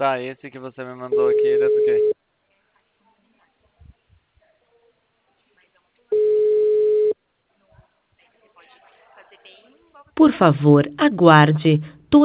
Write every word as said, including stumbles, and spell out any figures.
Tá, esse que você me mandou aqui, ele é do quê? Por favor, aguarde.